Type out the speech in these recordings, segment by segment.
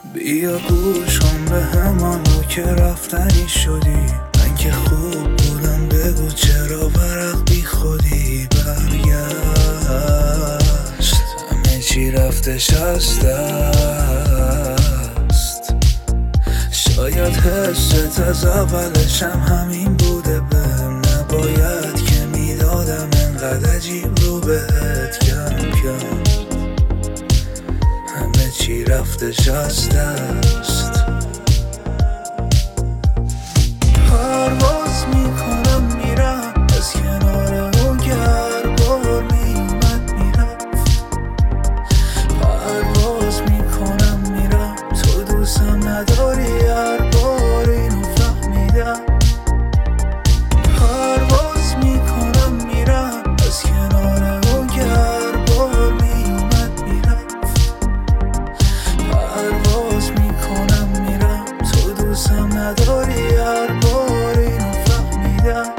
بیا گوش کن به همانو که رفتنی شدی. من که خوب بودم، بگو چرا ورق بی خودی برگشت. همه چی رفتش از دست. شاید حست از اولش هم همین بوده، بهم نباید که میدادم انقدر عجیب رو بهت کم کم. همه چی رفتش از دست. پرواز میکنم میرم از کنار اون گربار میومد میرفت. پرواز میکنم میرم تو دوستم نداری، هر بار اینو فهمیدم. پرواز میکنم میرم از کنار اون گربار میومد میرفت. پرواز میکنم میرم تو دوستم نداری، هر بار اینو فهمیدم.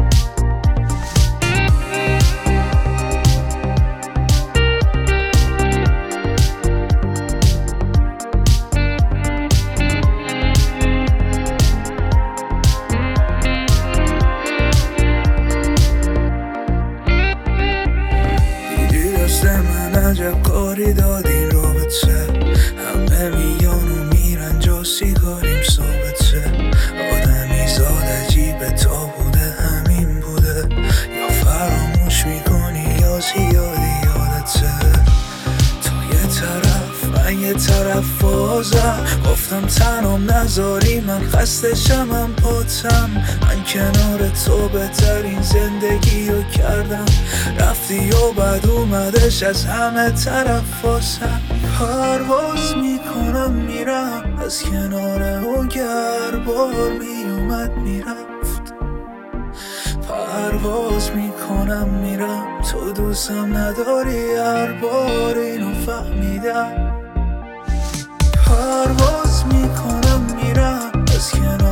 دیدی دست من عجب کاری داد این رابطه. همه میان و میرن جا سیگاریم ثابته. آدمی زاد عجیبه، تا بوده همین بوده. یا فراموش میکنی یا زیادی یادته. تو یه طرف من یه طرف بازم. گفتم تنم نذاری، من خستشم هم پاتم. من کنار تو بهترین زندگی رو کردم. رفتی و بعد اومدش از همه طرف واسم. پرواز میکنم میرم از کنار اون گربار میومد میرفت. پرواز میکنم میرم تو دوستم نداری، هر بار اینو فهمیدم. پرواز میکنم میرم از کنار